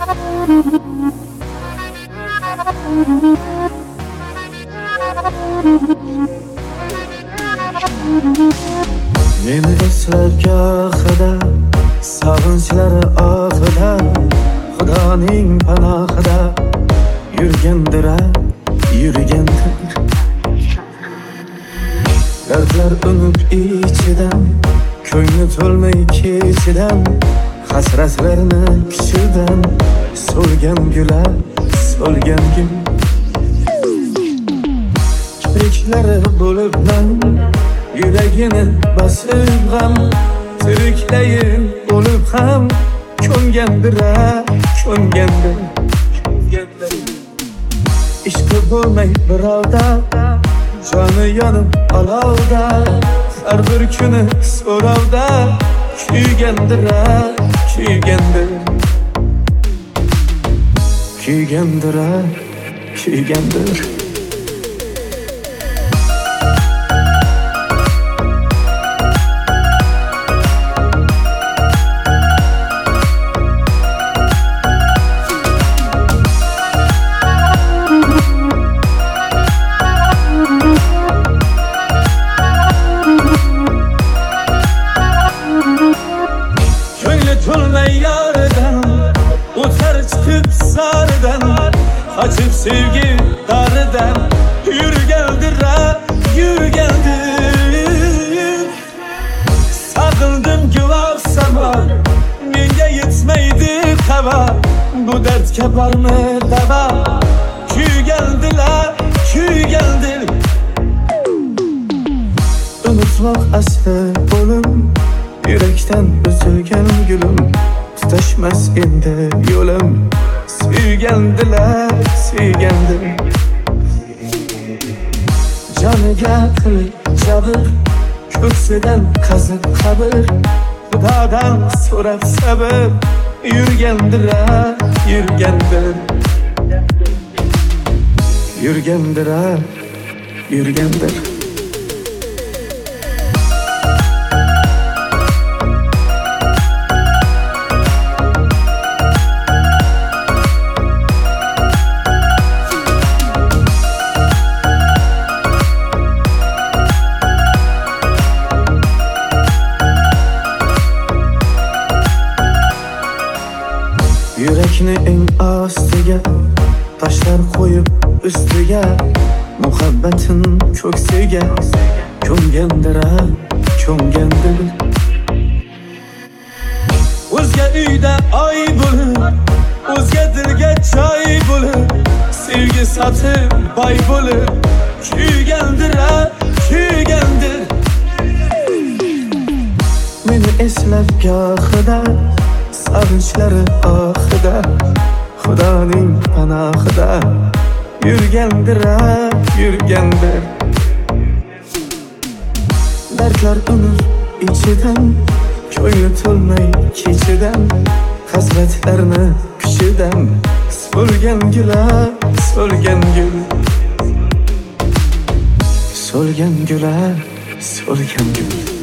Meni eslab gohida sog'inchlari ohida Xudoning panohida yurgandir, dardlar unib ichidan, ko'ngli to'lmay kechidan, hasratlarni kuchidan so'lgan gullar, so'lgan gul. Kipriklari bo'lib nam, yuragini bosib g'am, tiriklayin bo'lib ham ko'ngandir, ko'ngandir. Ishqi bo'lmay birovda, joni yonib olovda, har bir kuni so'rovda kuygandir, kuygandir. Kuygandir, kuygandir. To'lmay yaridan, o'tar chiqib saridan, qochib sevgi daridan yurgandir, yurgandir. Saqildim guvoh samon, menga yetmaydi xabar, bu dardga bormi davo, kuygandilar, kuygandir. Unutmoq asli o'lim, yurakdan uzilgan gulim, tutashmas endi yo'lim, suygandilar, suygandir. Joniga qilik jabr, ko'ksidan qazib qabr, Xudodan so'rab sabr, yurgandir, yurgandir. Yurgandir, yurgandir. Yurakni eng ostiga tashlar qo'yib ustiga, muhabbatin ko'ksiga ko'ngandir, ko'ngandir. O'zga uyda oy bo'lib, o'zga dilga joy bo'lib, sevgi sotib boy bo'lib kuygandir, kuygandir. Meni eslab gohida sog'inchlari ohida, Xudoning panohida yurgandir, yurgandir. Dardlar unib ichidan, ko'ngli to'lmay kechidan, hasratlarni kuchidan so'lgan gullar, so'lgan gul. So'lgan gullar, so'lgan gul.